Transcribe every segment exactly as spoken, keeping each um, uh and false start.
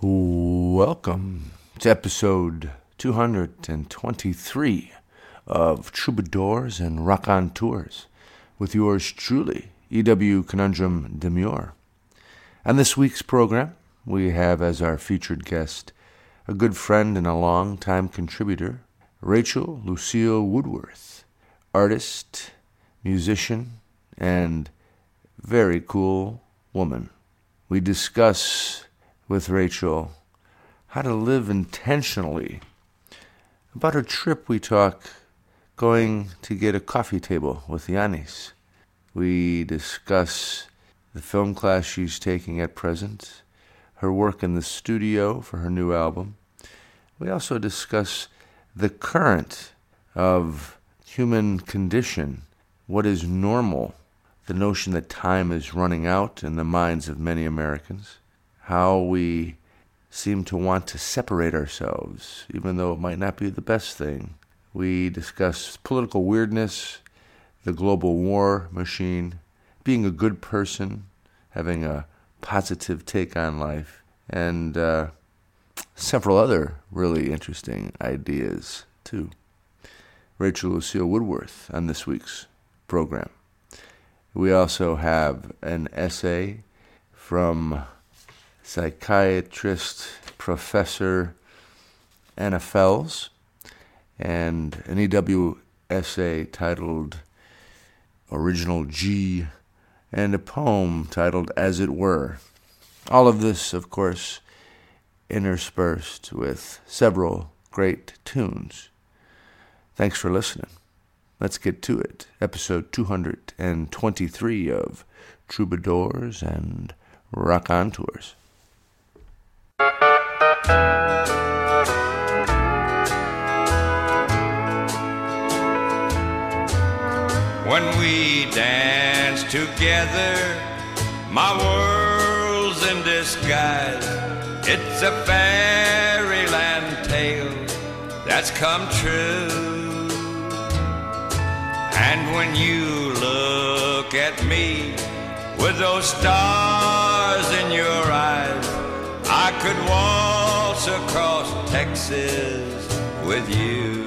Welcome to episode two hundred twenty-three of Troubadours and Raconteurs with yours truly, E W Conundrum Demure. On this week's program, we have as our featured guest a good friend and a long-time contributor, Rachel Lucille Woodworth, artist, musician, and very cool woman. We discuss with Rachel how to live intentionally. About her trip, we talk going to get a coffee table with Yanis. We discuss the film class she's taking at present, her work in the studio for her new album. We also discuss the current of human condition, what is normal, the notion that time is running out in the minds of many Americans, how we seem to want to separate ourselves, even though it might not be the best thing. We discuss political weirdness, the global war machine, being a good person, having a positive take on life, and uh, several other really interesting ideas, too. Rachel Lucille Woodworth on this week's program. We also have an essay from psychiatrist, Professor Anna Fells, and an E W essay titled Original G, and a poem titled As It Were. All of this, of course, interspersed with several great tunes. Thanks for listening. Let's get to it. Episode two hundred twenty-three of Troubadours and Raconteurs. When we dance together, my world's in disguise. It's a fairyland tale that's come true. And when you look at me with those stars in your eyes, I could waltz across Texas with you.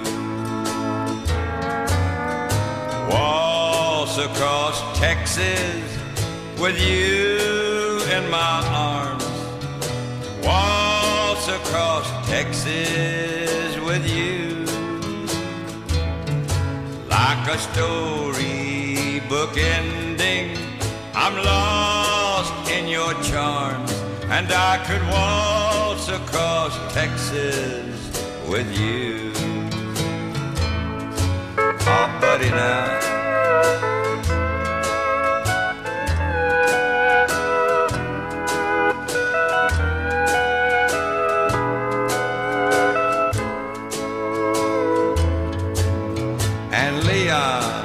Waltz across Texas with you in my arms. Waltz across Texas with you. Like a storybook ending, I'm lost in your charms, and I could waltz across Texas with you. Oh, buddy, now. And Leon.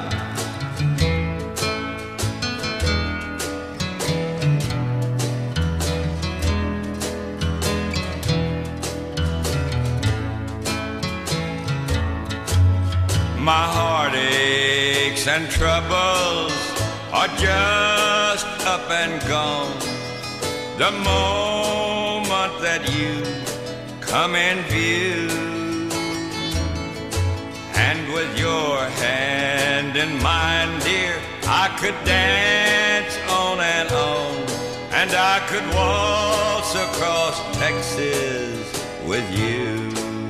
My heartaches and troubles are just up and gone the moment that you come in view. And with your hand in mine, dear, I could dance on and on, and I could waltz across Texas with you.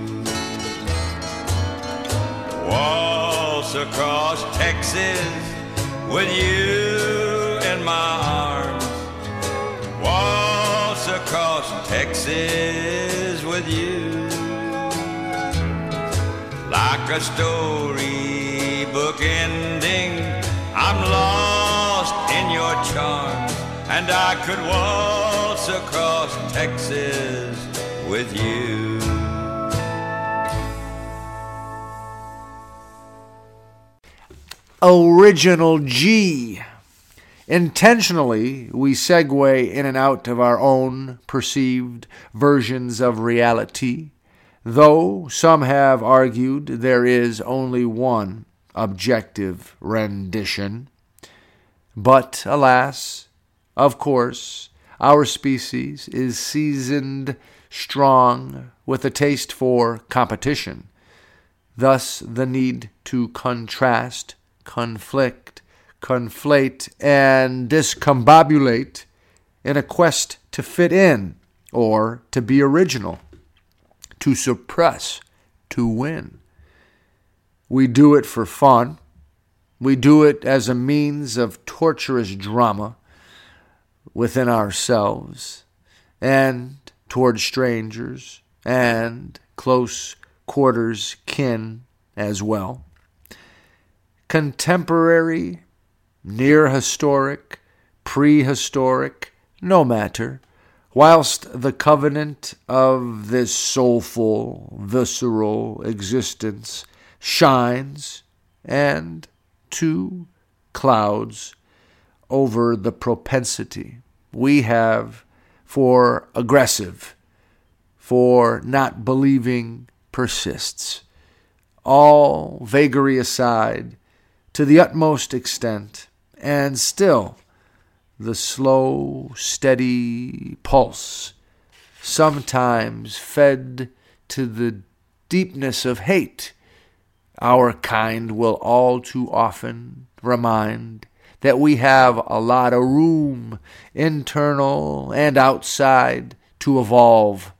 Waltz across Texas with you in my arms. Waltz across Texas with you. Like a storybook ending, I'm lost in your charms, and I could waltz across Texas with you. Original G. Intentionally, we segue in and out of our own perceived versions of reality, though some have argued there is only one objective rendition. But, alas, of course, Our species is seasoned strong with a taste for competition. Thus, the need to contrast, conflict, conflate, and discombobulate in a quest to fit in or to be original, to suppress, to win. We do it for fun. We do it as a means of torturous drama within ourselves and toward strangers and close quarters kin as well. Contemporary, near historic, prehistoric, no matter, whilst the covenant of this soulful, visceral existence shines and two clouds over the propensity we have for aggressive, for not believing persists. All vagary aside to the utmost extent, and still the slow, steady pulse, sometimes fed to the deepness of hate, our kind will all too often remind that we have a lot of room, internal and outside, to evolve.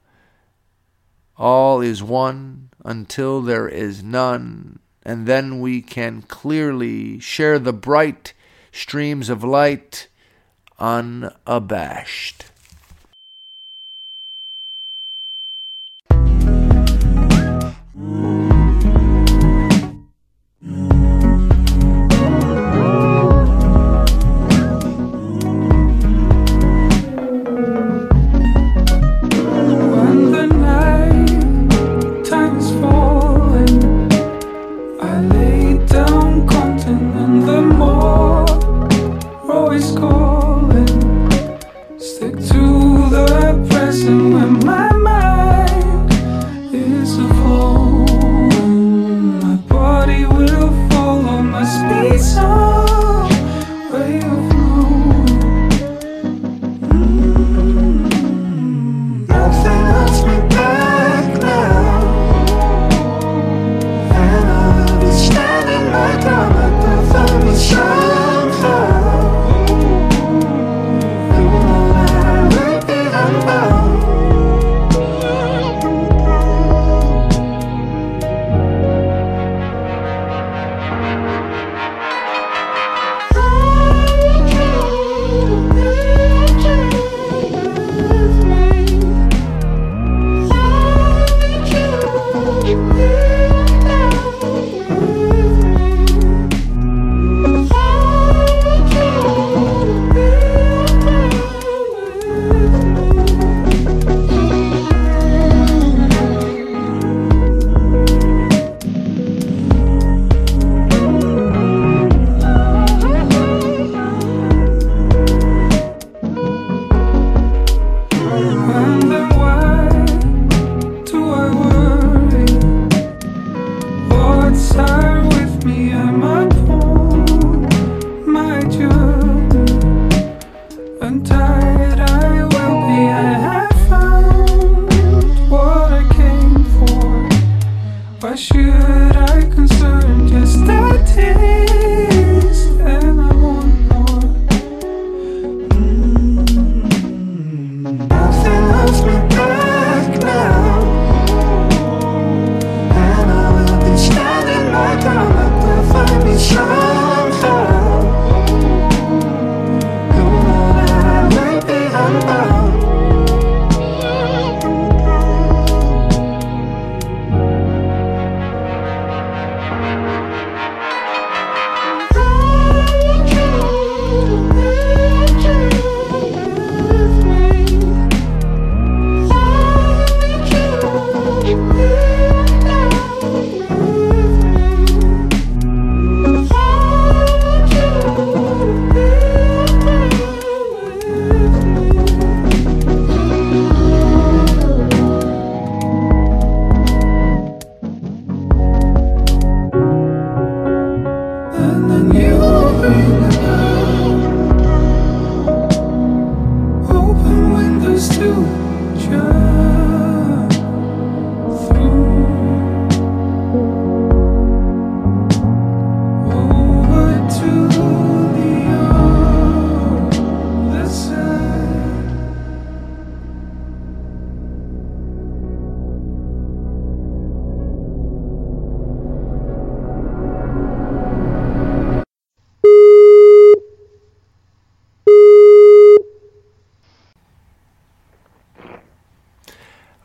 All is one until there is none, and then we can clearly share the bright streams of light unabashed. Stick to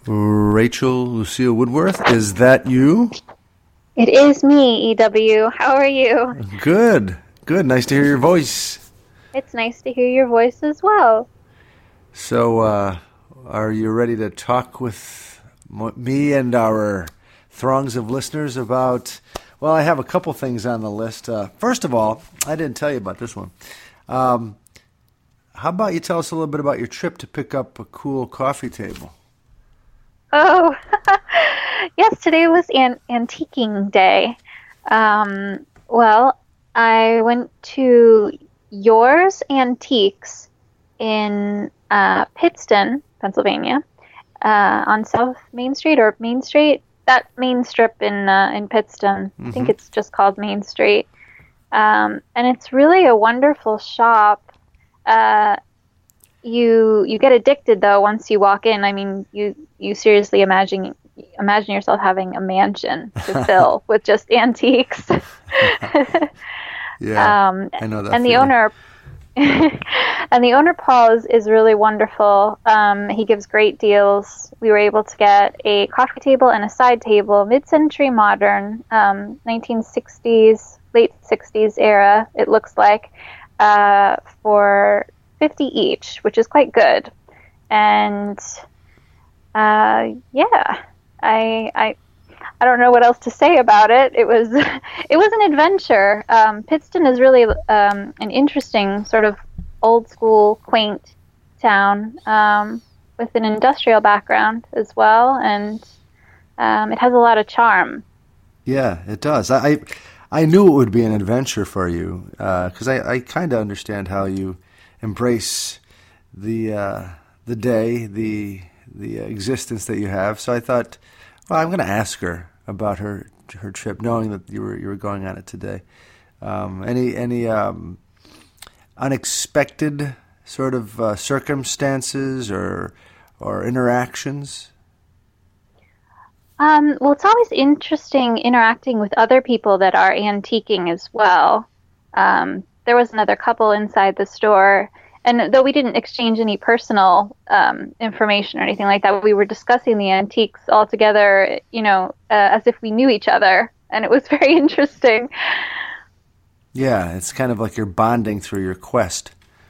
Rachel Lucille Woodworth, is that you? It is me, E W. How are you? Good, good. Nice to hear your voice. It's nice to hear your voice as well. So, uh, are you ready to talk with me and our throngs of listeners about, well, I have a couple things on the list. Uh, first of all, I didn't tell you about this one. Um, how about you tell us a little bit about your trip to pick up a cool coffee table? Oh, yes, today was an antiquing day. Um, well, I went to Yours Antiques in uh, Pittston, Pennsylvania, uh, on South Main Street or Main Street, that main strip in uh, in Pittston. Mm-hmm. I think it's just called Main Street. Um, and it's really a wonderful shop. Uh, you you get addicted though once you walk in. I mean, you you seriously imagine imagine yourself having a mansion to fill with just antiques. Yeah, um, I know that. And feeling. the owner, and the owner Paul is, is really wonderful. Um, he gives great deals. We were able to get a coffee table and a side table, mid-century modern, um, nineteen sixties, late sixties era. It looks like uh, for fifty each, which is quite good. And uh, yeah, I I. I don't know what else to say about it. It was, it was an adventure. Um, Pittston is really um, an interesting sort of old school, quaint town um, with an industrial background as well, and um, it has a lot of charm. Yeah, it does. I I, I knew it would be an adventure for you because uh, I, I kind of understand how you embrace the uh, the day, the the existence that you have. So I thought, well, I'm going to ask her about her her trip, knowing that you were you were going on it today. Um, any any um, unexpected sort of uh, circumstances or or interactions? Um, well, it's always interesting interacting with other people that are antiquing as well. Um, there was another couple inside the store. And though we didn't exchange any personal um, information or anything like that, we were discussing the antiques all together, you know, uh, as if we knew each other. And it was very interesting. Yeah, it's kind of like you're bonding through your quest.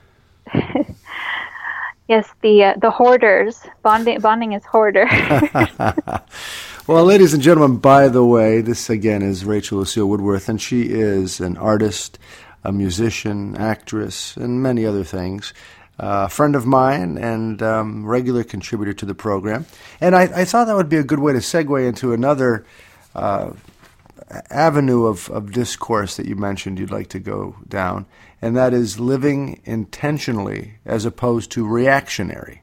Yes, the uh, the hoarders. Bonding, bonding is hoarder. Well, ladies and gentlemen, by the way, this again is Rachel Lucille Woodworth, and she is an artist, a musician, actress, and many other things. Uh, a friend of mine and um, regular contributor to the program. And I, I thought that would be a good way to segue into another uh, avenue of, of discourse that you mentioned you'd like to go down, and that is living intentionally as opposed to reactionary.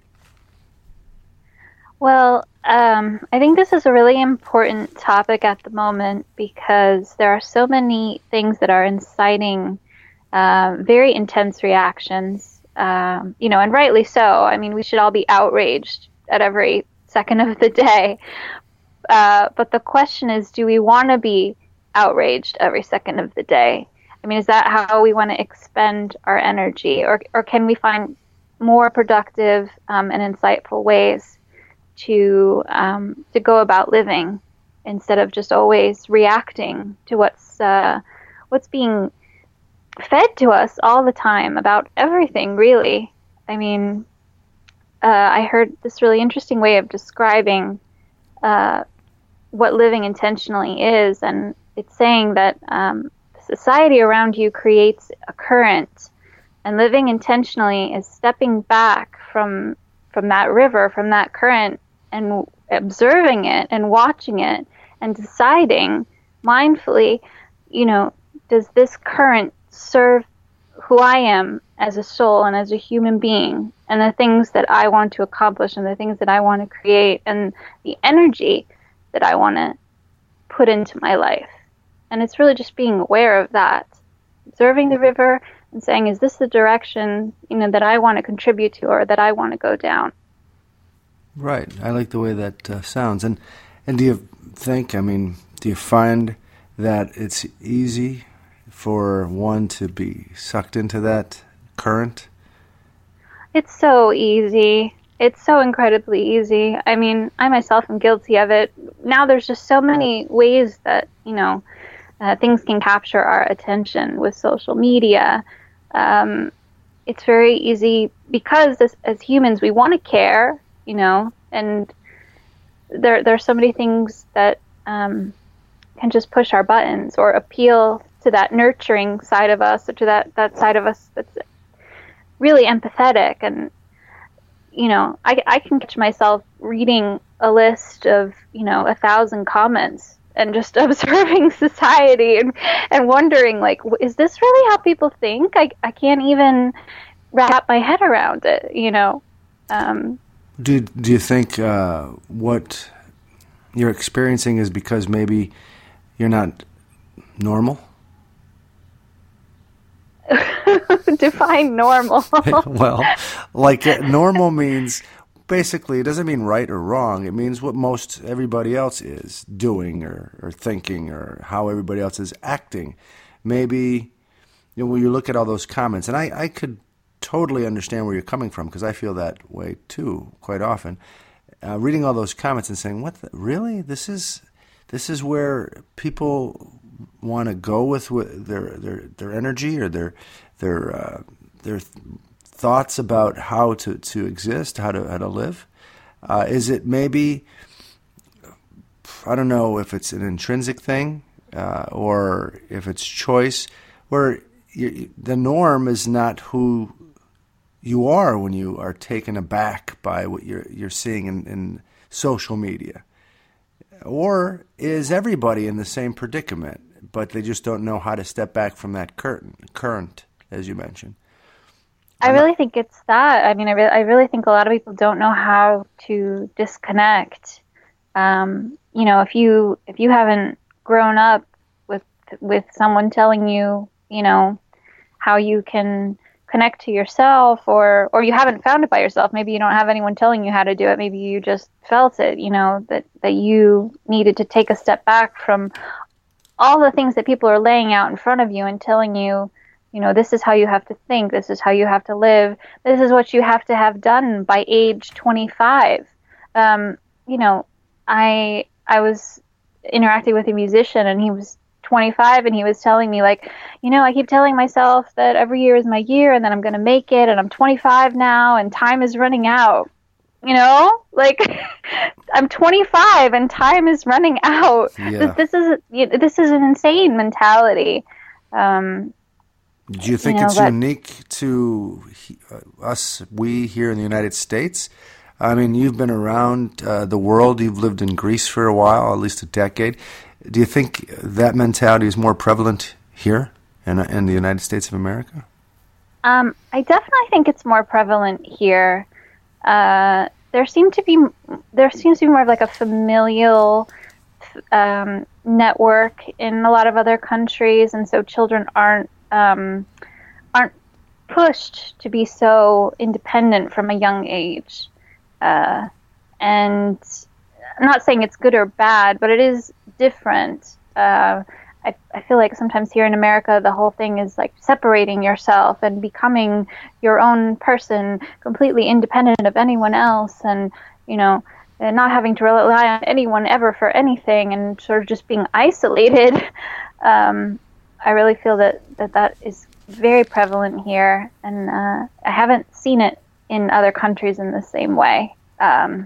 Well, um, I think this is a really important topic at the moment because there are so many things that are inciting Uh, very intense reactions, um, you know, and rightly so. I mean, we should all be outraged at every second of the day. Uh, but the question is, do we want to be outraged every second of the day? I mean, is that how we want to expend our energy? Or, or can we find more productive um, and insightful ways to um, to go about living instead of just always reacting to what's uh, what's being fed to us all the time about everything, really. I mean, uh, I heard this really interesting way of describing uh, what living intentionally is, and it's saying that um, society around you creates a current, and living intentionally is stepping back from from that river, from that current, and observing it and watching it and deciding mindfully, you know, does this current serve who I am as a soul and as a human being, and the things that I want to accomplish and the things that I want to create and the energy that I want to put into my life. And it's really just being aware of that, observing the river and saying, is this the direction, you know, that I want to contribute to or that I want to go down? Right. I like the way that uh, sounds. And and do you think, I mean, do you find that it's easy for one to be sucked into that current? It's so easy. It's so incredibly easy. I mean, I myself am guilty of it. Now there's just so many ways that, you know, uh, things can capture our attention with social media. Um, it's very easy because as, as humans, we want to care, you know, and there, there are so many things that um, can just push our buttons or appeal to that nurturing side of us, or to that, that side of us that's really empathetic. And you know, I, I can catch myself reading a list of, you know, a thousand comments and just observing society and, and wondering, like, is this really how people think? I, I can't even wrap my head around it, you know. Um, do, do you think uh, what you're experiencing is because maybe you're not normal? Define normal. Well, like uh, normal means basically it doesn't mean right or wrong. It means what most everybody else is doing or, or thinking or how everybody else is acting. Maybe you know, when you look at all those comments, and I, I could totally understand where you're coming from because I feel that way too quite often. Uh, reading all those comments and saying, "What? The, really? This is this is where people want to go with, with their their their energy or their their uh, their thoughts about how to, to exist, how to how to live? Uh, is it maybe, I don't know if it's an intrinsic thing uh, or if it's choice, where you, the norm is not who you are when you are taken aback by what you're you're seeing in, in social media? Or is everybody in the same predicament, but they just don't know how to step back from that curtain, current, as you mentioned? I really think it's that. I mean, I, re- I really think a lot of people don't know how to disconnect. Um, you know, if you if you haven't grown up with with someone telling you, you know, how you can connect to yourself, or or you haven't found it by yourself. Maybe you don't have anyone telling you how to do it. Maybe you just felt it, you know, that, that you needed to take a step back from all the things that people are laying out in front of you and telling you, you know, this is how you have to think, this is how you have to live, this is what you have to have done by age twenty-five. Um, you know, I I was interacting with a musician and he was twenty-five and he was telling me, like, you know, I keep telling myself that every year is my year and then I'm going to make it, and I'm twenty-five now and time is running out. You know, like I'm twenty-five and time is running out. Yeah. This, this is this is an insane mentality. Um, Do you think you know, it's but, unique to uh, us, we here in the United States? I mean, you've been around uh, the world. You've lived in Greece for a while, at least a decade. Do you think that mentality is more prevalent here in, in the United States of America? Um, I definitely think it's more prevalent here. Uh, there seem to be there seems to be more of like a familial um, network in a lot of other countries, and so children aren't um, aren't pushed to be so independent from a young age. Uh, and I'm not saying it's good or bad, but it is different. Uh, I, I feel like sometimes here in America, the whole thing is like separating yourself and becoming your own person, completely independent of anyone else, and, you know, and not having to rely on anyone ever for anything, and sort of just being isolated. Um, I really feel that, that that is very prevalent here, and uh, I haven't seen it in other countries in the same way. Um,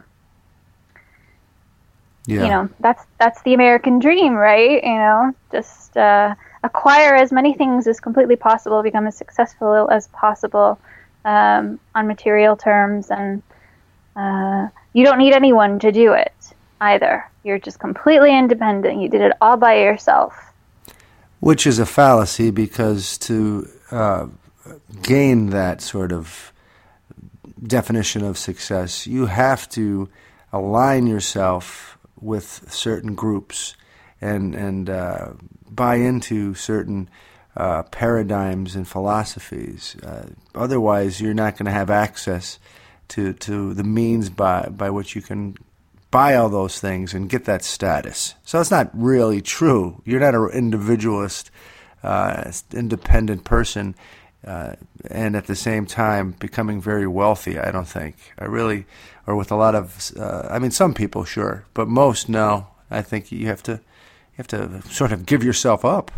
Yeah. You know, that's that's the American dream, right? You know, just uh, acquire as many things as completely possible, become as successful as possible um, on material terms, and uh, you don't need anyone to do it either. You're just completely independent. You did it all by yourself. Which is a fallacy, because to uh, gain that sort of definition of success, you have to align yourself with certain groups and and uh, buy into certain uh, paradigms and philosophies. Uh, otherwise, you're not going to have access to, to the means by, by which you can buy all those things and get that status. So it's not really true. You're not an individualist, uh, independent person uh, and at the same time becoming very wealthy. I don't think I really, or with a lot of. Uh, I mean, some people sure, but most no. I think you have to, you have to sort of give yourself up.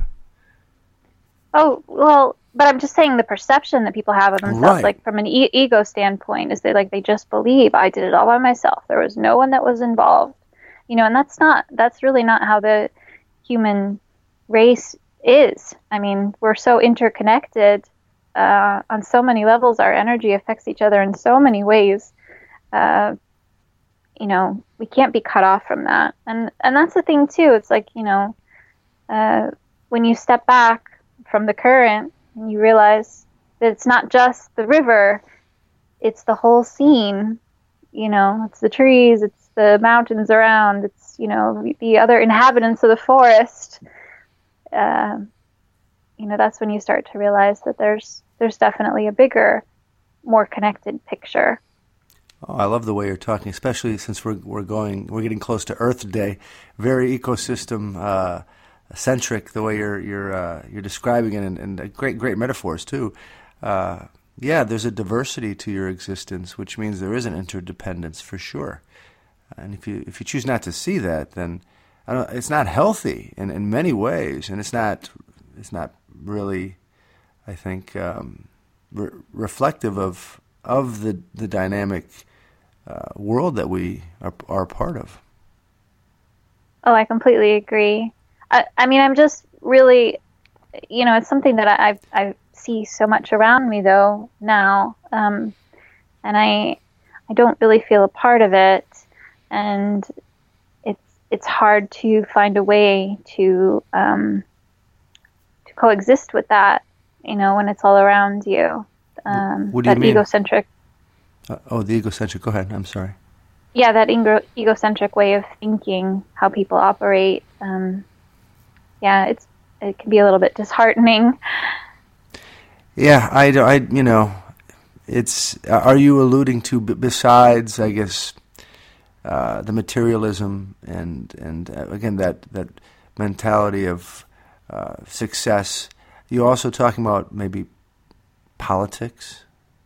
Oh, well, but I'm just saying the perception that people have of themselves, Right. like from an e- ego standpoint, is they like they just believe I did it all by myself. There was no one that was involved, you know, and that's not that's really not how the human race is. I mean, we're so interconnected uh, on so many levels. Our energy affects each other in so many ways. Uh, you know, we can't be cut off from that, and and that's the thing too. It's like, you know, uh, when you step back from the current, and you realize that it's not just the river, it's the whole scene. You know, it's the trees, it's the mountains around, it's, you know, the other inhabitants of the forest. Uh, you know, that's when you start to realize that there's there's definitely a bigger, more connected picture. Oh, I love the way you're talking, especially since we're we're going we're getting close to Earth Day. Very ecosystem uh, centric the way you're you're uh, you're describing it, and, and great great metaphors too. Uh, yeah, there's a diversity to your existence, which means there is an interdependence for sure. And if you if you choose not to see that, then I don't, it's not healthy in, in many ways, and it's not it's not really, I think, um, re- reflective of of the the dynamic uh, world that we are, are a part of. Oh, I completely agree. I, I mean, I'm just really, you know, it's something that I I see so much around me though now, um, and I I don't really feel a part of it, and it's it's hard to find a way to um, to coexist with that, you know, when it's all around you. Um, what do you that mean? egocentric. Uh, oh, the egocentric. Go ahead. I'm sorry. Yeah, that ego- egocentric way of thinking, how people operate. Um, yeah, it's it can be a little bit disheartening. Yeah, I, I you know, it's. Are you alluding to b- besides, I guess, uh, the materialism and and uh, again that that mentality of uh, success? You're also talking about maybe politics.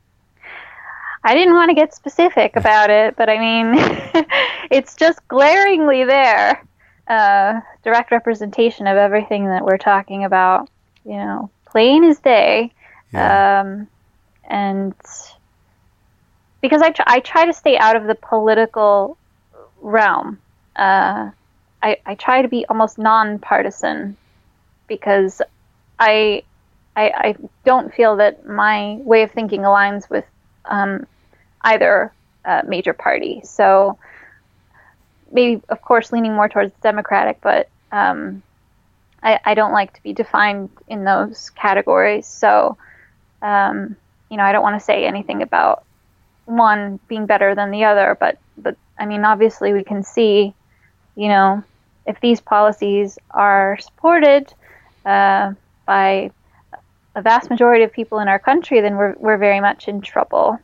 I didn't want to get specific about it, but I mean, it's just glaringly there. Uh, direct representation of everything that we're talking about, you know, plain as day. Yeah. Um, and because I, tr- I try to stay out of the political realm, uh, I, I try to be almost nonpartisan because I, I, I don't feel that my way of thinking aligns with um, either uh, major party. So maybe, of course, leaning more towards Democratic, but um, I, I don't like to be defined in those categories. So, um, you know, I don't want to say anything about one being better than the other, but, but I mean, obviously we can see, you know, if these policies are supported uh, by a vast majority of people in our country, then we're we're very much in trouble.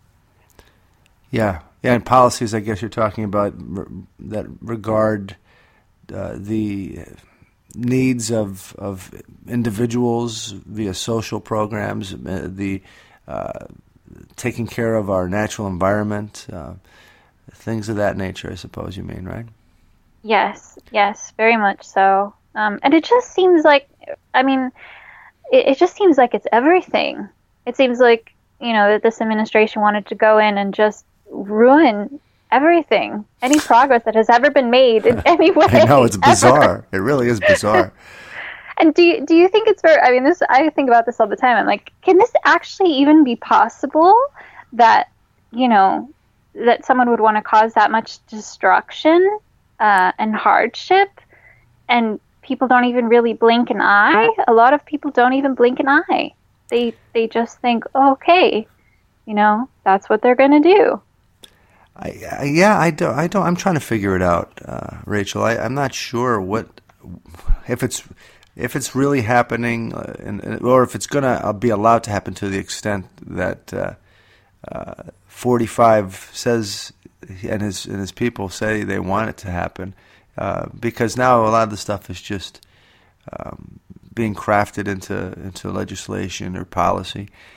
Yeah, yeah, and policies. I guess you're talking about re- that regard uh, the needs of of individuals via social programs, uh, the uh, taking care of our natural environment, uh, things of that nature. I suppose you mean, right? Yes, yes, very much so. Um, and it just seems like, I mean, it, it just seems like it's everything. It seems like, you know, that this administration wanted to go in and just ruin everything, any progress that has ever been made in any way. I know, it's bizarre. Ever. It really is bizarre. And do you, do you think it's very, I mean, this, I think about this all the time. I'm like, can this actually even be possible that, you know, that someone would want to cause that much destruction uh, and hardship, and people don't even really blink an eye? A lot of people don't even blink an eye. They they just think, oh, okay, you know, that's what they're going to do. I, I, yeah, I don't. I don't. I'm trying to figure it out, uh, Rachel. I, I'm not sure what if it's if it's really happening, uh, and, or if it's going to be allowed to happen to the extent that uh, uh, forty-five says, and his and his people say they want it to happen. Uh, because now a lot of the stuff is just um, being crafted into into legislation or policy,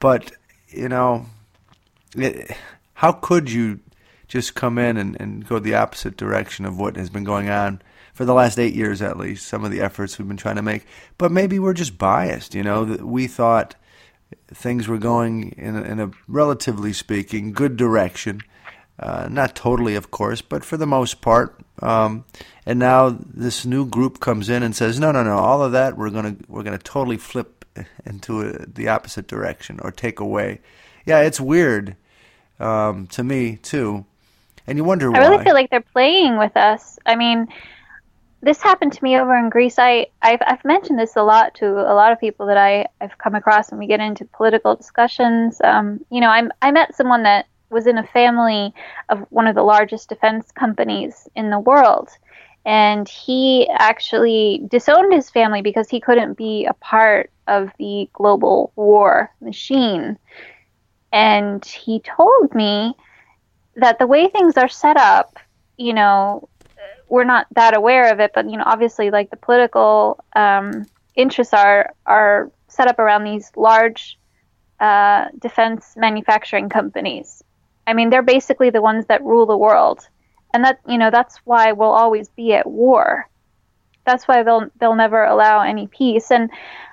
but, you know, it, how could you just come in and, and go the opposite direction of what has been going on for the last eight years at least, some of the efforts we've been trying to make. But maybe we're just biased, you know, that we thought things were going in a, in a relatively speaking, good direction. Uh, not totally, of course, but for the most part. Um, and now this new group comes in and says, no, no, no, all of that we're gonna we're gonna totally flip into a, the opposite direction or take away. Yeah, it's weird um, to me too, and you wonder why. I really feel like they're playing with us. I mean, this happened to me over in Greece. I I've, I've mentioned this a lot to a lot of people that I I've come across when we get into political discussions. Um, you know, I I met someone that was in a family of one of the largest defense companies in the world. And he actually disowned his family because he couldn't be a part of the global war machine. And he told me that the way things are set up, you know, we're not that aware of it, but, you know, obviously like the political um, interests are, are set up around these large uh, defense manufacturing companies. I mean, they're basically the ones that rule the world. And that, you know, that's why we'll always be at war. That's why they'll they'll never allow any peace. And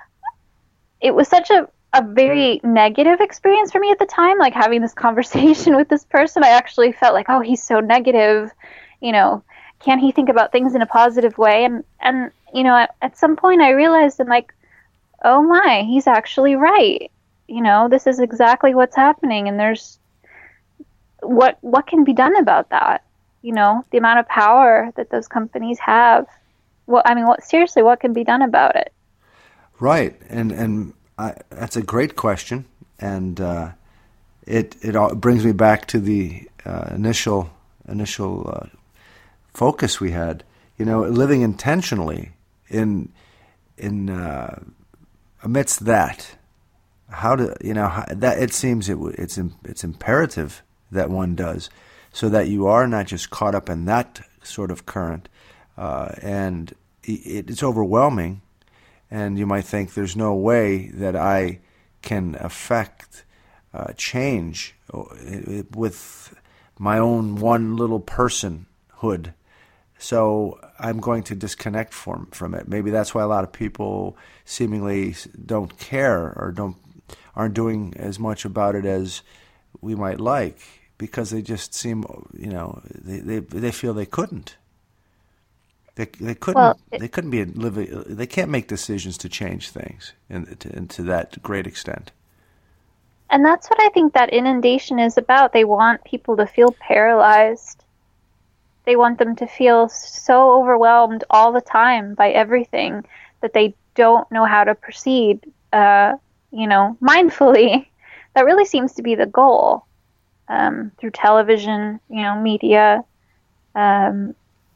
it was such a, a very negative experience for me at the time, like having this conversation with this person. I actually felt like, oh, he's so negative. You know, can't he think about things in a positive way? And, and you know, at, at some point I realized, I'm like, oh my, he's actually right. You know, this is exactly what's happening. And there's, what what can be done about that? You know, the amount of power that those companies have. Well, I mean, what seriously, what can be done about it? Right, and and I, that's a great question, and uh, it it all brings me back to the uh, initial initial uh, focus we had. You know, living intentionally in in uh, amidst that. How to you know how, that it seems it it's it's imperative that one does, so that you are not just caught up in that sort of current, uh, and it, it's overwhelming, and you might think there's no way that I can affect uh, change with my own one little personhood. So I'm going to disconnect from from it. Maybe that's why a lot of people seemingly don't care or don't aren't doing as much about it as we might like, because they just seem, you know, they they, they feel they couldn't. They they couldn't well, it, they couldn't be living. They can't make decisions to change things, and to, and to that great extent. And that's what I think that inundation is about. They want people to feel paralyzed. They want them to feel so overwhelmed all the time by everything that they don't know how to proceed, uh, you know, mindfully. That really seems to be the goal. Um, through television, you know, media. Um,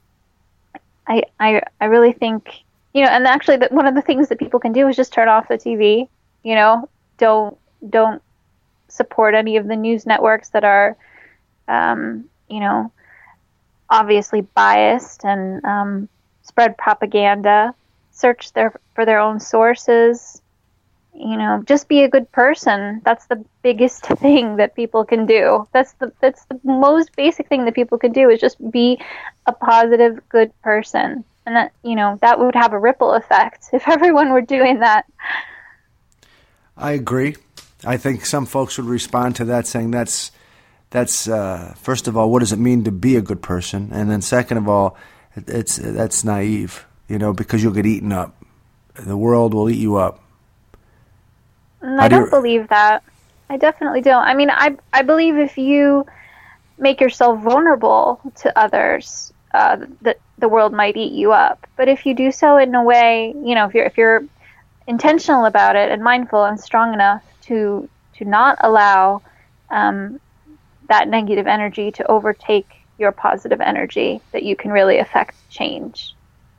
I, I, I really think, you know, and actually that one of the things that people can do is just turn off the T V, you know, don't, don't support any of the news networks that are, um, you know, obviously biased and um, spread propaganda. Search their, for their own sources. You know, just be a good person. That's the biggest thing that people can do. That's the that's the most basic thing that people can do, is just be a positive, good person. And that, you know, that would have a ripple effect if everyone were doing that. I agree. I think some folks would respond to that saying that's that's uh, first of all, what does it mean to be a good person? And then second of all, it's that's naive, you know, because you'll get eaten up. The world will eat you up. I don't believe that. I definitely don't. I mean, I I believe if you make yourself vulnerable to others, uh, that the world might eat you up. But if you do so in a way, you know, if you're if you're intentional about it and mindful and strong enough to to not allow um, that negative energy to overtake your positive energy, that you can really affect change.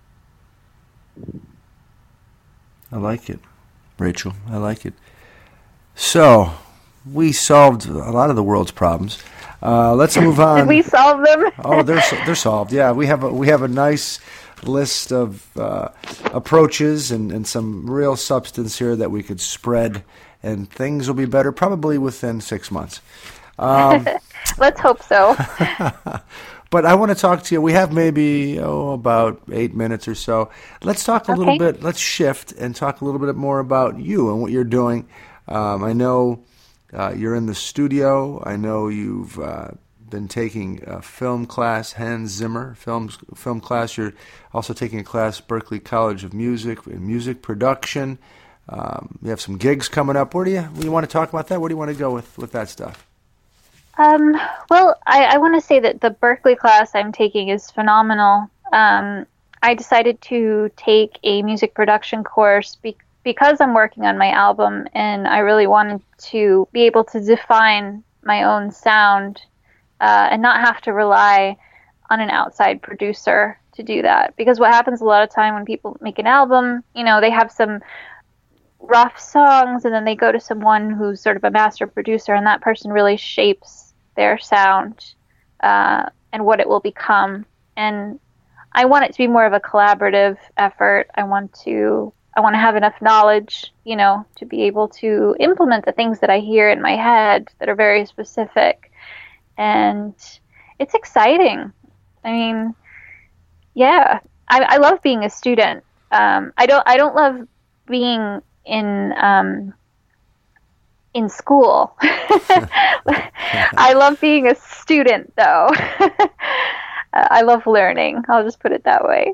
I like it, Rachel. I like it. So, we solved a lot of the world's problems. Uh, let's move on. Did we solve them? Oh, they're they're solved. Yeah, we have a, we have a nice list of uh, approaches and, and some real substance here that we could spread and things will be better probably within six months. Um, Let's hope so. But I want to talk to you. We have maybe, oh, about eight minutes or so. Let's talk a Okay. little bit. Let's shift and talk a little bit more about you and what you're doing. Um, I know uh, you're in the studio. I know you've uh, been taking a film class, Hans Zimmer film, film class. You're also taking a class, Berklee College of Music, in music production. Um, you have some gigs coming up. Where do you, where do you want to talk about that? Where do you want to go with, with that stuff? Um, well, I, I want to say that the Berklee class I'm taking is phenomenal. Um, I decided to take a music production course be- because I'm working on my album, and I really wanted to be able to define my own sound uh, and not have to rely on an outside producer to do that. Because what happens a lot of time when people make an album, you know, they have some rough songs and then they go to someone who's sort of a master producer, and that person really shapes their sound uh, and what it will become. And I want it to be more of a collaborative effort. I want to I want to have enough knowledge, you know, to be able to implement the things that I hear in my head that are very specific. And it's exciting. I mean, yeah, I, I love being a student. Um, I don't I don't love being in um, in school. I love being a student, though. I love learning. I'll just put it that way.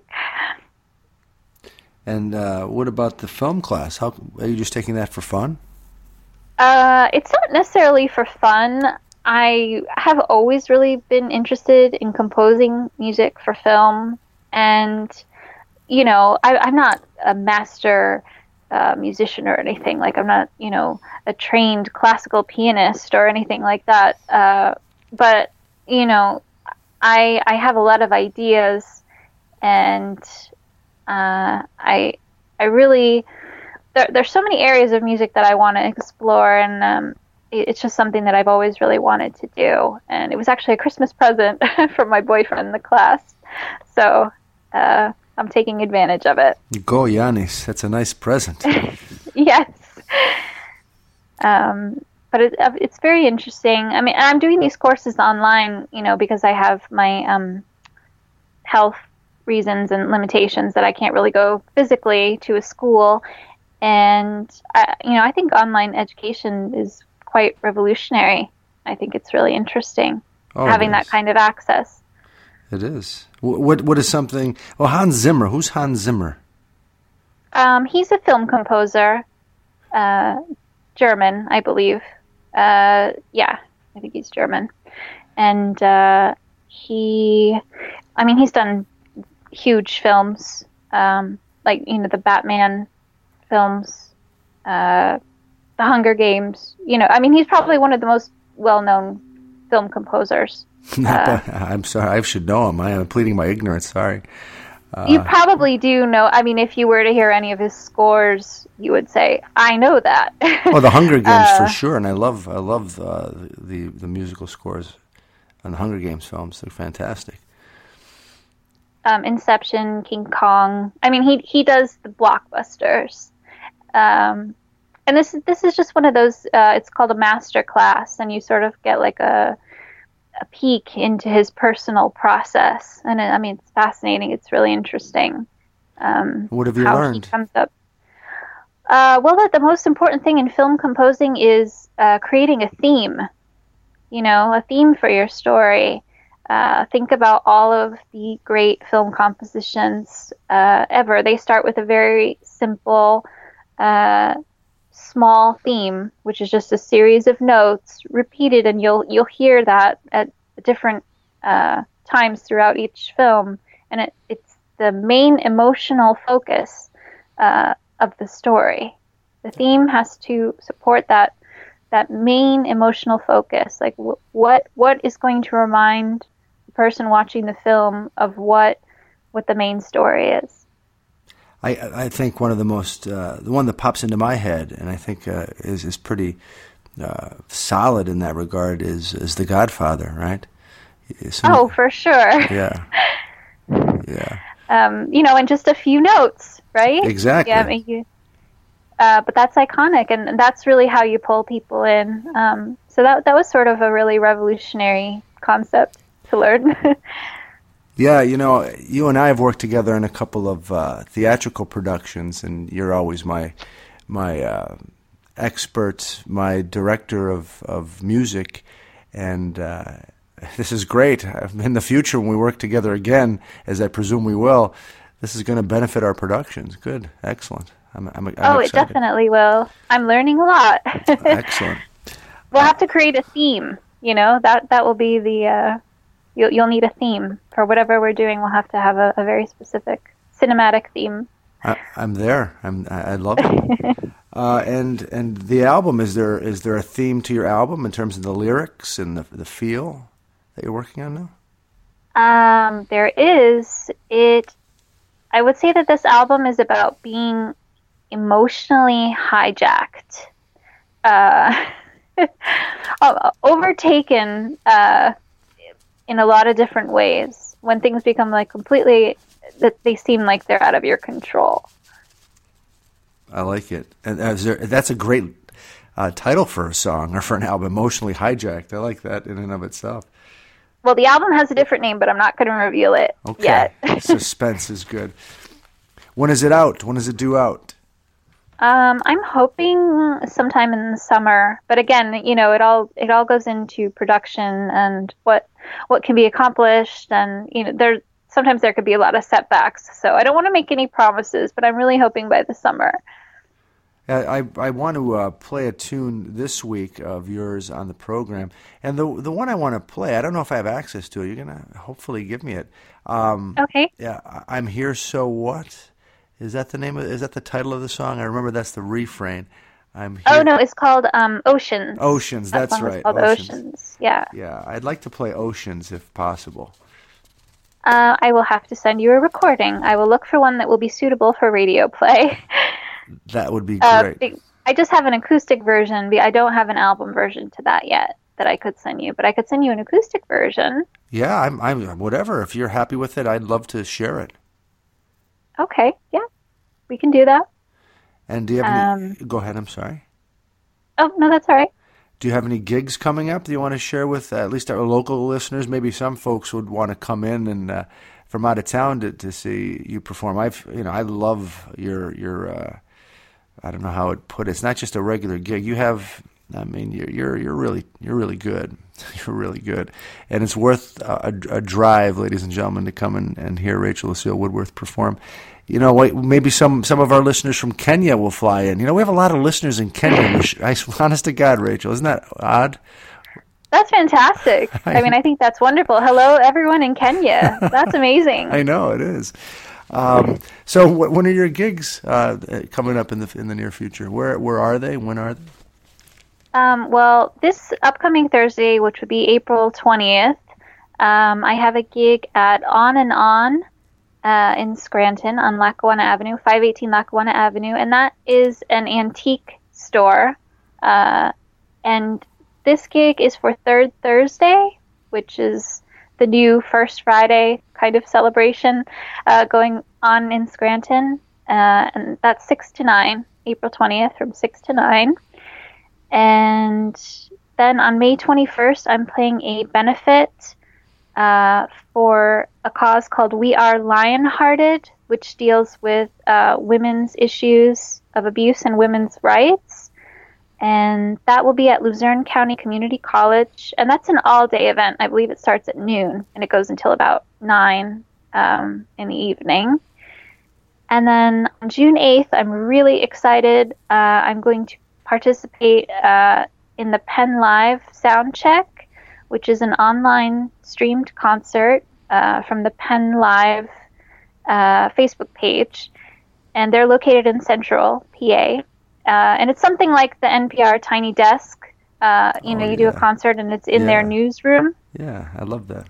And uh, what about the film class? How are you just taking that for fun? Uh, it's not necessarily for fun. I have always really been interested in composing music for film, and you know, I, I'm not a master Uh, musician or anything. Like, I'm not, you know, a trained classical pianist or anything like that. Uh, but, you know, I I have a lot of ideas, and uh, I I really there, there's so many areas of music that I want to explore, and um, it, it's just something that I've always really wanted to do. And it was actually a Christmas present from my boyfriend in the class, so. Uh, I'm taking advantage of it. Go, Yanis. That's a nice present. Yes. Um, but it, it's very interesting. I mean, I'm doing these courses online, you know, because I have my um, health reasons and limitations that I can't really go physically to a school. And, I, you know, I think online education is quite revolutionary. I think it's really interesting Oh, having it that is. kind of access. It is. What, what What is something... Well, Hans Zimmer. Who's Hans Zimmer? Um, he's a film composer, uh, German, I believe. Uh, yeah, I think he's German. And uh, he, I mean, he's done huge films, um, like, you know, the Batman films, uh, the Hunger Games. You know, I mean, he's probably one of the most well-known film composers. Uh, I'm sorry. I should know him. I am pleading my ignorance. Sorry. Uh, you probably do know. I mean, if you were to hear any of his scores, you would say, "I know that." Oh, the Hunger Games uh, for sure. And I love, I love uh, the the musical scores on the Hunger Games films. They're fantastic. um, Inception, King Kong. I mean, he he does the blockbusters. Um, and this this is just one of those. Uh, it's called a master class, and you sort of get like a a peek into his personal process. And I mean, it's fascinating. It's really interesting. Um, What have you how learned? He comes up. Uh, well, the, the most important thing in film composing is uh, creating a theme. You know, a theme for your story. Uh, think about all of the great film compositions uh, ever. They start with a very simple, uh, small theme, which is just a series of notes repeated, and you'll you'll hear that at different uh, times throughout each film, and it, it's the main emotional focus uh, of the story. The theme has to support that that main emotional focus, like w- what what is going to remind the person watching the film of what what the main story is. I I think one of the most uh, the one that pops into my head, and I think uh, is is pretty uh, solid in that regard, is is The Godfather, right? Some, Oh, for sure. yeah, yeah, Um, you know, in just a few notes, right? exactly. Yeah, I mean, you, Uh, but that's iconic, and, and that's really how you pull people in. Um, so that that was sort of a really revolutionary concept to learn. Yeah, you know, you and I have worked together in a couple of uh, theatrical productions, and you're always my my uh, expert, my director of, of music, and uh, this is great. In the future, when we work together again, as I presume we will, this is going to benefit our productions. Good, excellent. I'm, I'm, I'm oh, excited. It definitely will. I'm learning a lot. Excellent. We'll have to create a theme. You know, that that will be the. Uh, You'll, you'll need a theme for whatever we're doing. We'll have to have a, a very specific cinematic theme. I, I'm there. I'm. I I love it. uh, and and the album, is there is there a theme to your album in terms of the lyrics and the the feel that you're working on now? Um, there is. It. I would say that this album is about being emotionally hijacked, uh, overtaken. Uh, in a lot of different ways, when things become like completely, that they seem like they're out of your control. I like it. And is there, that's a great uh, title for a song or for an album, Emotionally Hijacked. I like that in and of itself. Well, the album has a different name, but I'm not going to reveal it okay. yet. Suspense is good. When is it out? When is it due out? Um, I'm hoping sometime in the summer, but again, you know, it all it all goes into production and what what can be accomplished, and you know, there sometimes there could be a lot of setbacks. So I don't want to make any promises, but I'm really hoping by the summer. I I, I want to uh, play a tune this week of yours on the program, and the the one I want to play, I don't know if I have access to it. You're gonna hopefully give me it. Um, okay. Yeah, I'm here. So what? Is that the name of? Is that the title of the song? I remember that's the refrain. I'm here. Oh no, it's called um, Oceans. Oceans, that that's song is right. Called Oceans. Oceans. Yeah. Yeah, I'd like to play Oceans if possible. Uh, I will have to send you a recording. I will look for one that will be suitable for radio play. That would be Uh, great. I just have an acoustic version. but I don't have an album version to that yet that I could send you, but I could send you an acoustic version. Yeah, I'm. I'm. Whatever. If you're happy with it, I'd love to share it. Okay. Yeah. We can do that. And do you have any? Um, Go ahead. I'm sorry. Oh, no, that's all right. Do you have any gigs coming up that you want to share with uh, at least our local listeners? Maybe some folks would want to come in and uh, from out of town to, to see you perform. I've, you know, I love your your. Uh, I don't know how it put it. It's not just a regular gig. You have. I mean, you're you're you're really you're really good. You're really good, and it's worth a, a drive, ladies and gentlemen, to come and, and hear Rachel Lucille Woodworth perform. You know, wait, maybe some, some of our listeners from Kenya will fly in. You know, we have a lot of listeners in Kenya. Which, I, honest to God, Rachel, isn't that odd? That's fantastic. I mean, I think that's wonderful. Hello, everyone in Kenya. That's amazing. I know it is. Um, so, wh- when are your gigs uh, coming up in the in the near future? Where where are they? When are they? Um, well, this upcoming Thursday, which would be April twentieth, um, I have a gig at On and On uh, in Scranton on Lackawanna Avenue, five eighteen Lackawanna Avenue, and that is an antique store. Uh, and this gig is for Third Thursday, which is the new First Friday kind of celebration uh, going on in Scranton. Uh, and that's six to nine, April twentieth from six to nine. And then on May twenty-first, I'm playing a benefit uh, for a cause called We Are Lionhearted, which deals with uh, women's issues of abuse and women's rights. And that will be at Luzerne County Community College. And that's an all-day event. I believe it starts at noon, and it goes until about nine um, in the evening. And then on June eighth, I'm really excited. Uh, I'm going to participate uh, in the Penn Live Soundcheck, which is an online streamed concert uh, from the Penn Live uh, Facebook page. And they're located in Central P A. Uh, and it's something like the N P R Tiny Desk. Uh, you Oh, know, you do a yeah. concert and it's in Yeah. their newsroom. Yeah, I love that.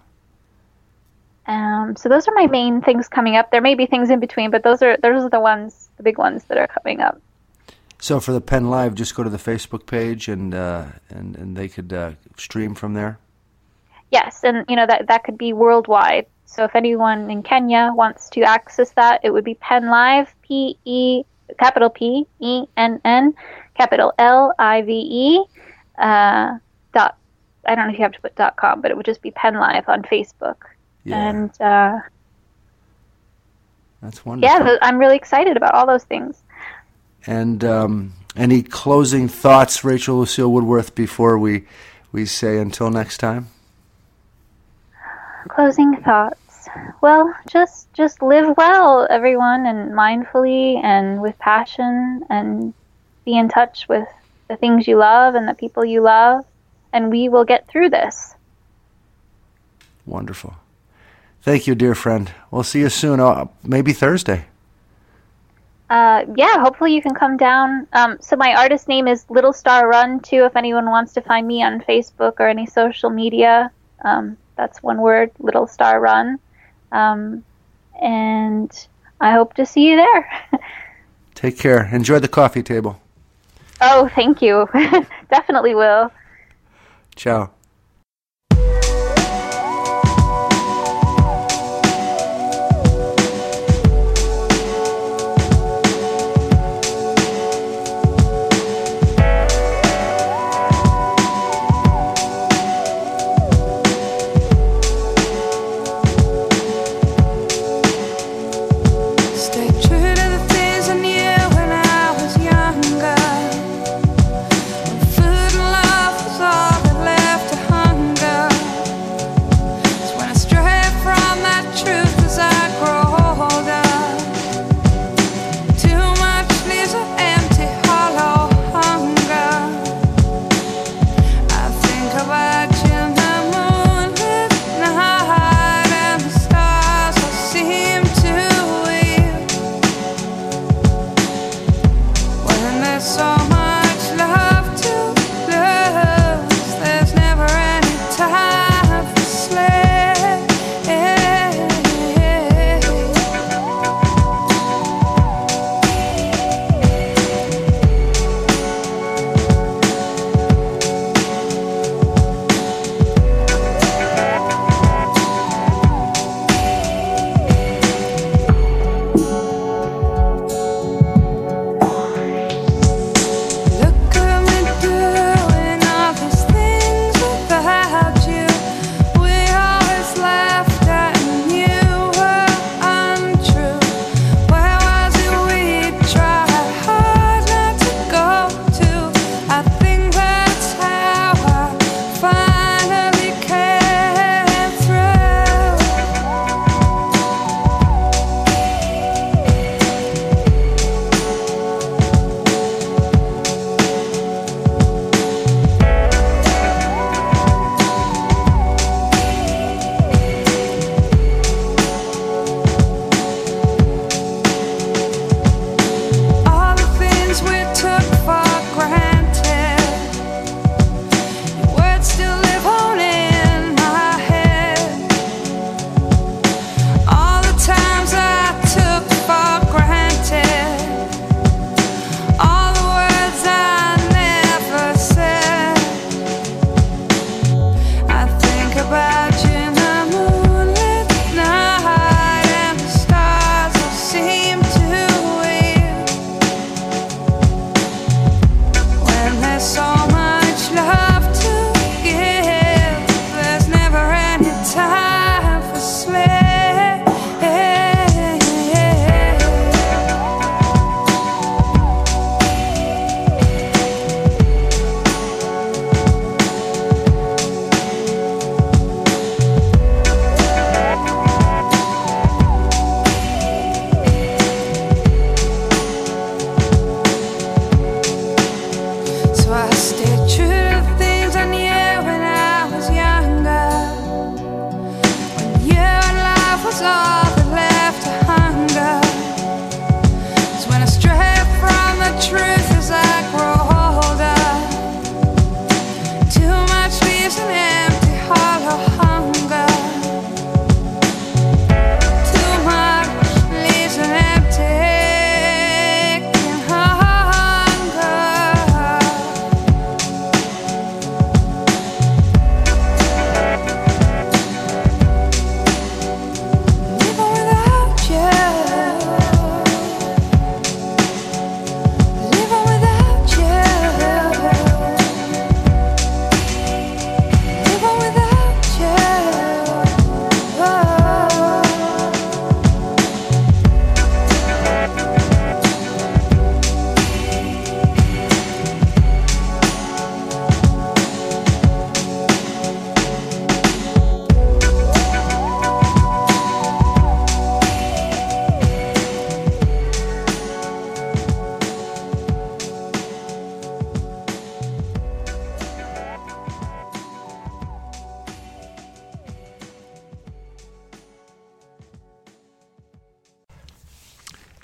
Um, so those are my main things coming up. There may be things in between, but those are those are the ones, the big ones that are coming up. So for the Penn Live, just go to the Facebook page and uh, and and they could uh, stream from there. Yes, and you know that that could be worldwide. So if anyone in Kenya wants to access that, it would be Penn Live, P E capital P E N N, capital L I V E, uh, dot, I don't know if you have to put dot com, but it would just be PennLive on Facebook. Yeah. And uh, that's wonderful. yeah, th- I'm really excited about all those things. And um, any closing thoughts, Rachel Lucille Woodworth, before we, we say until next time? Closing thoughts. Well, just just live well, everyone, and mindfully and with passion, and be in touch with the things you love and the people you love, and we will get through this. Wonderful. Thank you, dear friend. We'll see you soon, uh, maybe Thursday. Uh, yeah, hopefully you can come down. Um, so my artist name is Little Star Run, too, if anyone wants to find me on Facebook or any social media. Um, that's one word, Little Star Run. Um, and I hope to see you there. Take care. Enjoy the coffee table. Oh, thank you. Definitely will. Ciao. Food and love was all that left to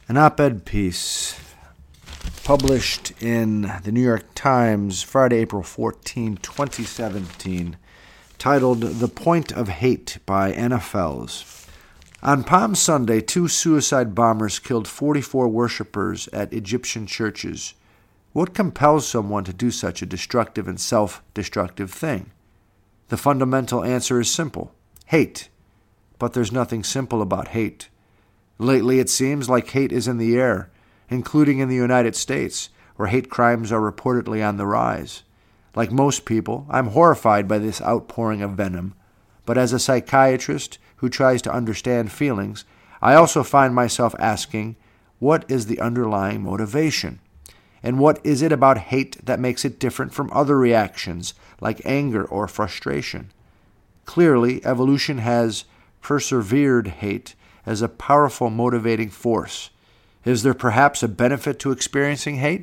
An op-ed piece published in the New York Times Friday, April fourteenth, twenty seventeen, titled The Point of Hate by Anna Fells. On Palm Sunday, two suicide bombers killed forty-four worshippers at Egyptian churches. What compels someone to do such a destructive and self-destructive thing? The fundamental answer is simple: hate. But there's nothing simple about hate. Lately, it seems like hate is in the air, including in the United States, where hate crimes are reportedly on the rise. Like most people, I'm horrified by this outpouring of venom, but as a psychiatrist who tries to understand feelings, I also find myself asking, what is the underlying motivation? And what is it about hate that makes it different from other reactions, like anger or frustration? Clearly, evolution has persevered hate as a powerful motivating force. Is there perhaps a benefit to experiencing hate?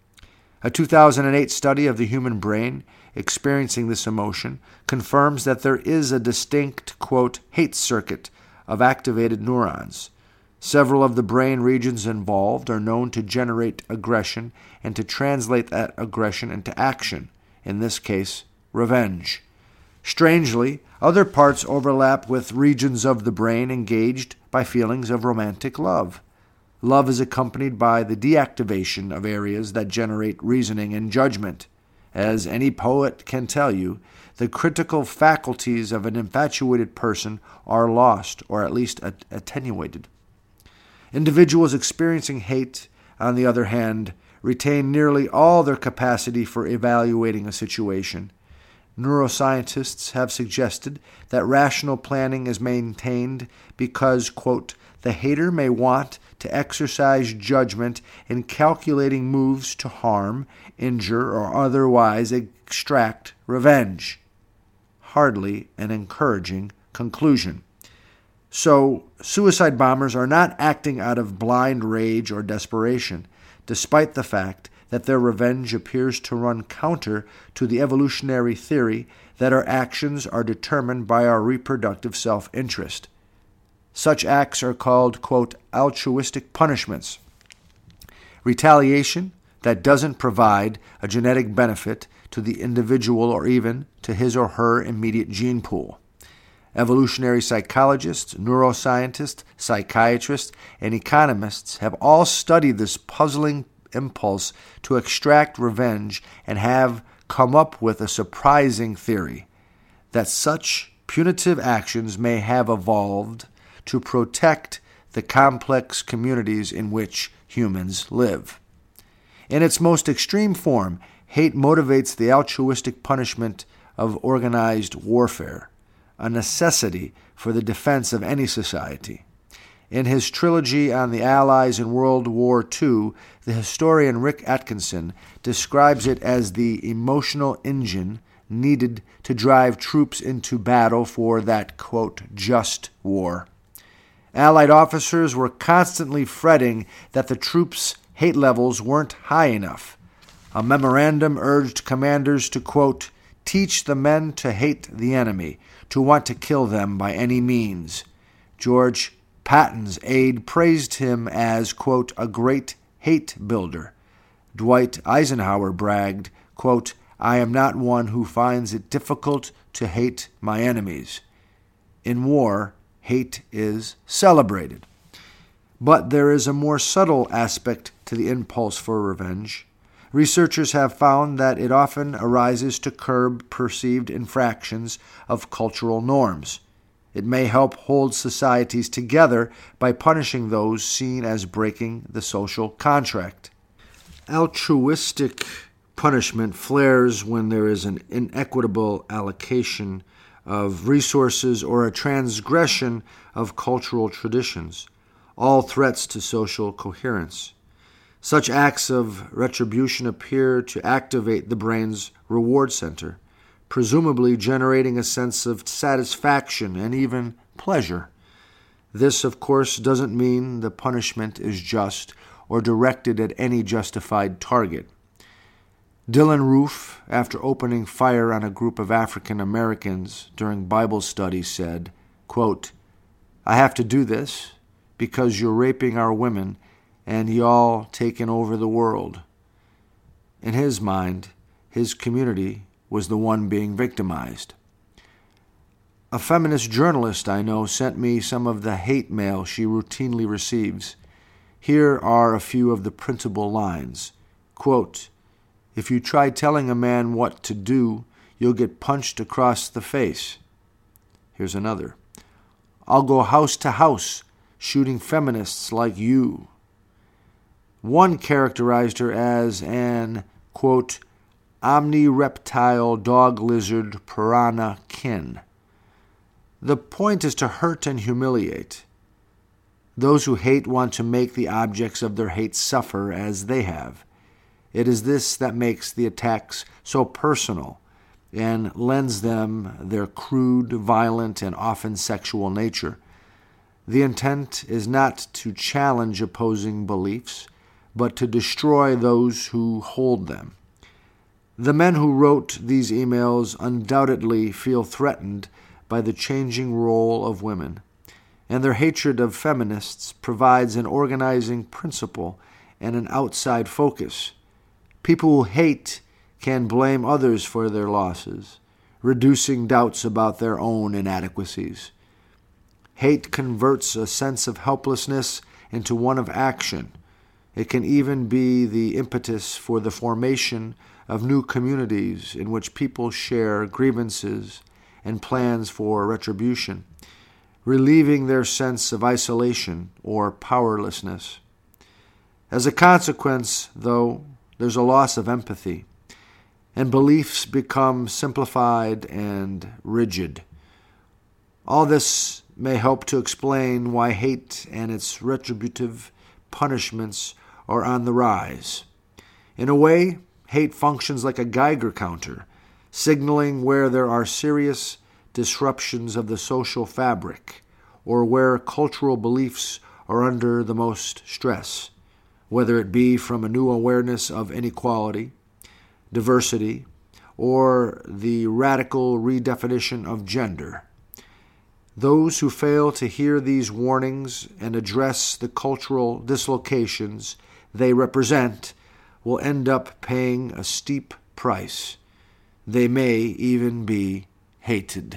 A two thousand eight study of the human brain experiencing this emotion confirms that there is a distinct, quote, hate circuit of activated neurons. Several of the brain regions involved are known to generate aggression and to translate that aggression into action, in this case, revenge. Strangely, other parts overlap with regions of the brain engaged by feelings of romantic love. Love is accompanied by the deactivation of areas that generate reasoning and judgment. As any poet can tell you, the critical faculties of an infatuated person are lost, or at least attenuated. Individuals experiencing hate, on the other hand, retain nearly all their capacity for evaluating a situation. Neuroscientists have suggested that rational planning is maintained because, quote, the hater may want to exercise judgment in calculating moves to harm, injure, or otherwise extract revenge. Hardly an encouraging conclusion. So, suicide bombers are not acting out of blind rage or desperation, despite the fact that their revenge appears to run counter to the evolutionary theory that our actions are determined by our reproductive self-interest. Such acts are called, quote, altruistic punishments. Retaliation that doesn't provide a genetic benefit to the individual or even to his or her immediate gene pool. Evolutionary psychologists, neuroscientists, psychiatrists, and economists have all studied this puzzling impulse to extract revenge and have come up with a surprising theory that such punitive actions may have evolved to protect the complex communities in which humans live. In its most extreme form, hate motivates the altruistic punishment of organized warfare, a necessity for the defense of any society. In his trilogy on the Allies in World War Two, the historian Rick Atkinson describes it as the emotional engine needed to drive troops into battle for that, quote, just war. Allied officers were constantly fretting that the troops' hate levels weren't high enough. A memorandum urged commanders to, quote, teach the men to hate the enemy, to want to kill them by any means. George Patton's aide praised him as, quote, a great hate builder. Dwight Eisenhower bragged, quote, I am not one who finds it difficult to hate my enemies. In war, hate is celebrated. But there is a more subtle aspect to the impulse for revenge. Researchers have found that it often arises to curb perceived infractions of cultural norms. It may help hold societies together by punishing those seen as breaking the social contract. Altruistic punishment flares when there is an inequitable allocation of resources or a transgression of cultural traditions, all threats to social coherence. Such acts of retribution appear to activate the brain's reward center, presumably generating a sense of satisfaction and even pleasure. This, of course, doesn't mean the punishment is just or directed at any justified target. Dylan Roof, after opening fire on a group of African Americans during Bible study, said, quote, I have to do this because you're raping our women and y'all taking over the world. In his mind, his community was the one being victimized. A feminist journalist I know sent me some of the hate mail she routinely receives. Here are a few of the printable lines. Quote, "If you try telling a man what to do, you'll get punched across the face." Here's another. "I'll go house to house shooting feminists like you." One characterized her as an, quote, omni-reptile dog lizard piranha kin. The point is to hurt and humiliate. Those who hate want to make the objects of their hate suffer as they have. It is this that makes the attacks so personal and lends them their crude, violent, and often sexual nature. The intent is not to challenge opposing beliefs, but to destroy those who hold them. The men who wrote these emails undoubtedly feel threatened by the changing role of women, and their hatred of feminists provides an organizing principle and an outside focus. People who hate can blame others for their losses, reducing doubts about their own inadequacies. Hate converts a sense of helplessness into one of action. It can even be the impetus for the formation of new communities in which people share grievances and plans for retribution, relieving their sense of isolation or powerlessness. As a consequence, though, there's a loss of empathy, and beliefs become simplified and rigid. All this may help to explain why hate and its retributive punishments are on the rise. In a way, hate functions like a Geiger counter, signaling where there are serious disruptions of the social fabric or where cultural beliefs are under the most stress, whether it be from a new awareness of inequality, diversity, or the radical redefinition of gender. Those who fail to hear these warnings and address the cultural dislocations they represent will end up paying a steep price. They may even be hated.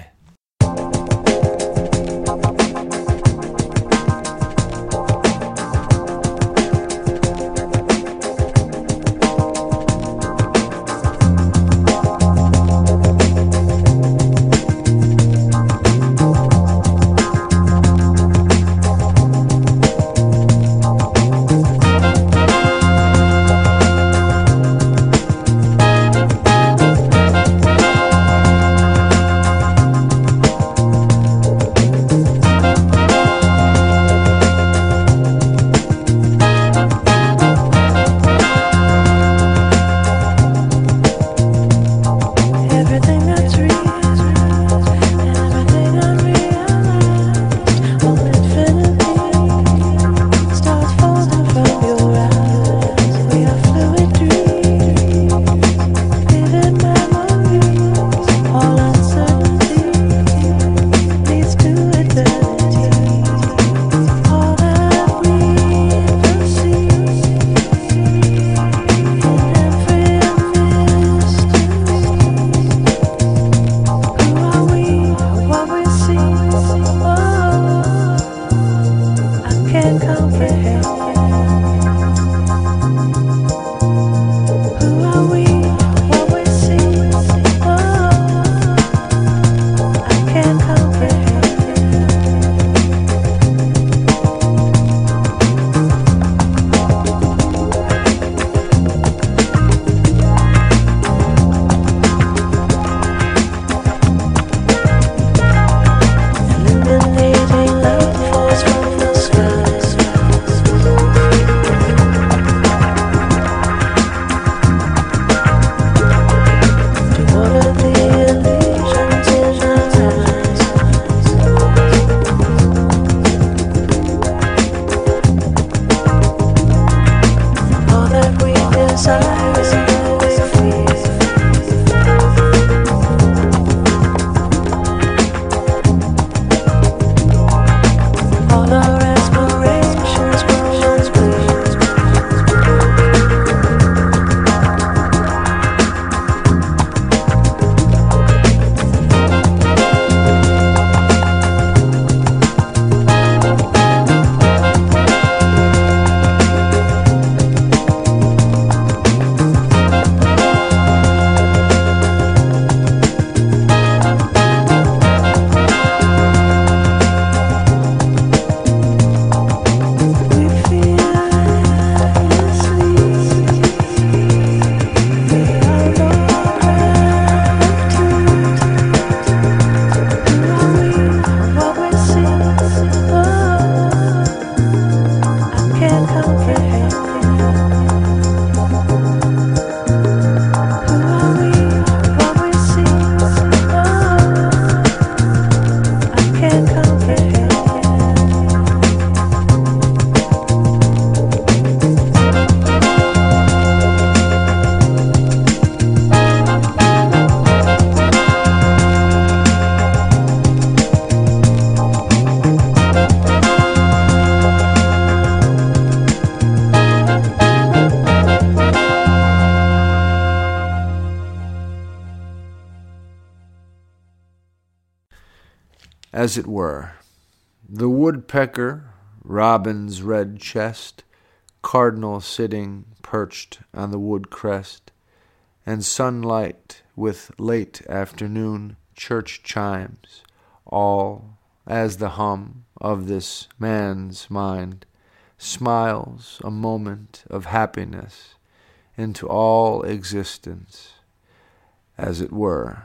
as it were. The woodpecker, robin's red chest, cardinal sitting perched on the wood crest, and sunlight with late afternoon church chimes, all as the hum of this man's mind smiles a moment of happiness into all existence, as it were.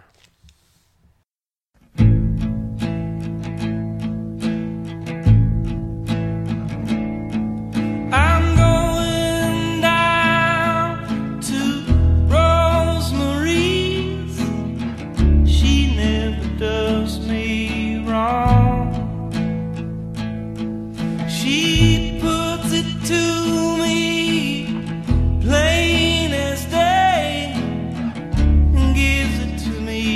Me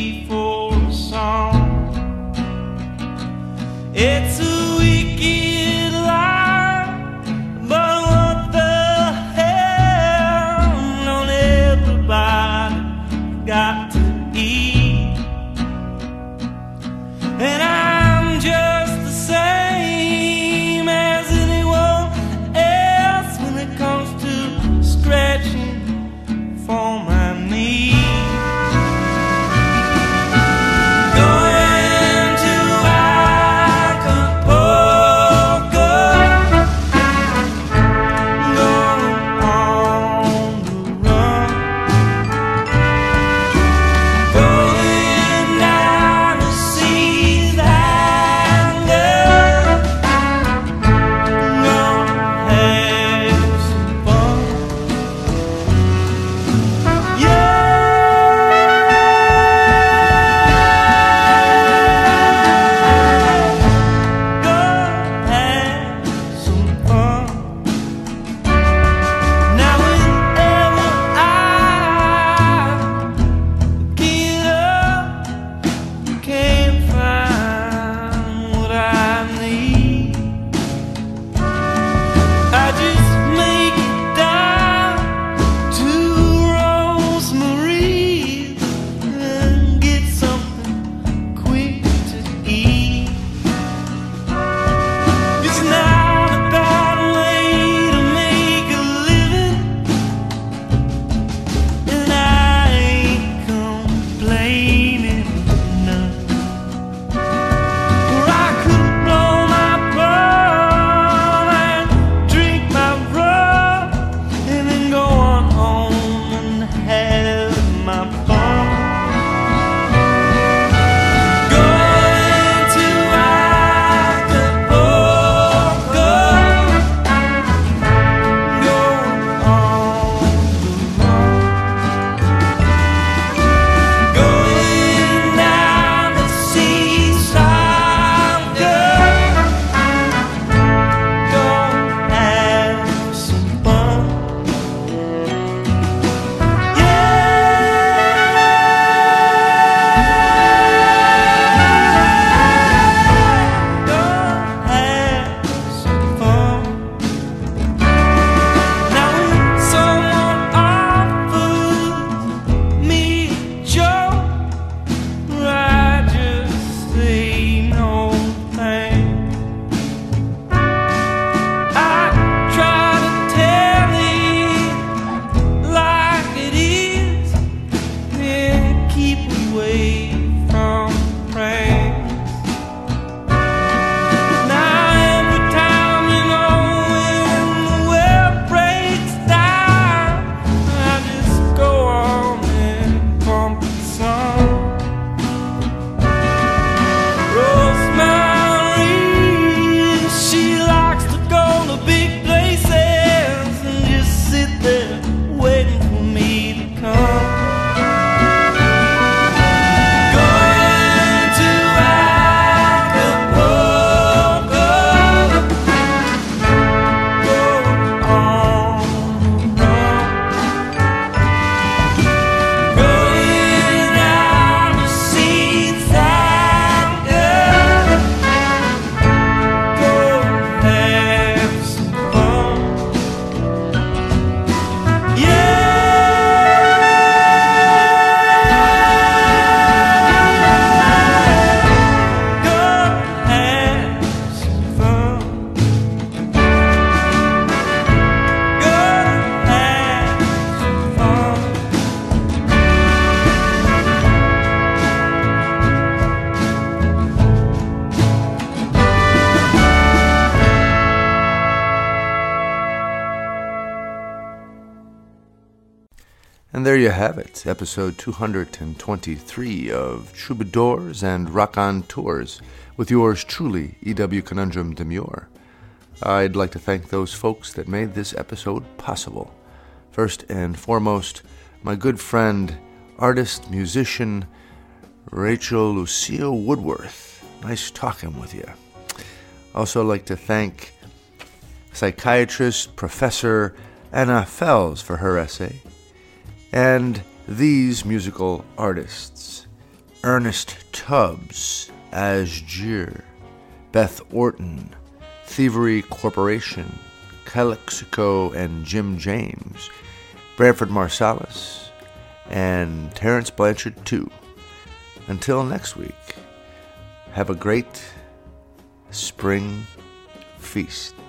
And there you have it, episode two hundred twenty-three of Troubadours and Raconteurs, with yours truly, E W Conundrum Demure. I'd like to thank those folks that made this episode possible. First and foremost, my good friend, artist, musician, Rachel Lucille Woodworth. Nice talking with you. Also like to thank psychiatrist, Professor Anna Fells for her essay. And these musical artists: Ernest Tubbs, Asgir, Beth Orton, Thievery Corporation, Calexico and Jim James, Branford Marsalis, and Terrence Blanchard too. Until next week, have a great spring feast.